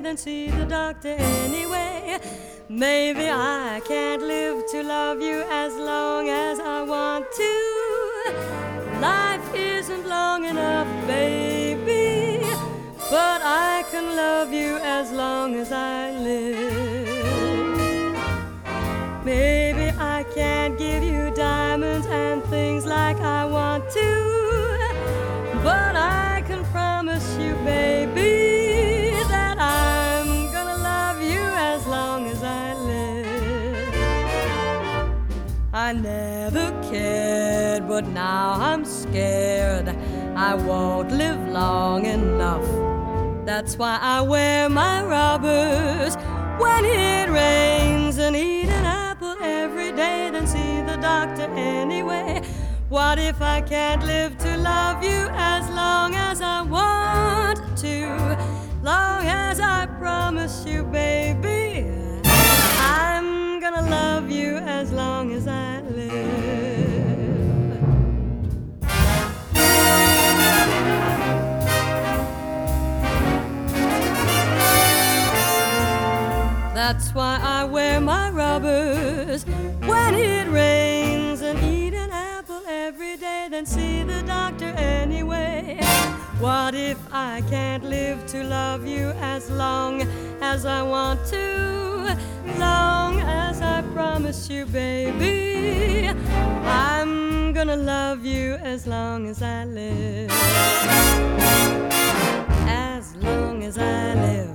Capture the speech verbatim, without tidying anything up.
than see the doctor anyway. Maybe I can't live to love you as long as I want to. Life isn't long enough, baby, but I can love you as long as I live. Maybe I can't give you diamonds and things like I want to, but I can promise you, baby, that I'm gonna love you as long as I live. I never cared, but now I'm scared I won't live long enough. That's why I wear my rubbers when it rains and eat an apple every day, then see the doctor anyway. What if I can't live to love you as long as I want to? Long as I promise you, baby, I'm gonna love you as long as I live. That's why I wear my rubbers when it rains and eat an apple every day, then see the doctor anyway. What if I can't live to love you as long as I want to? Long as I promise you, baby, I'm gonna love you as long as I live. As long as I live.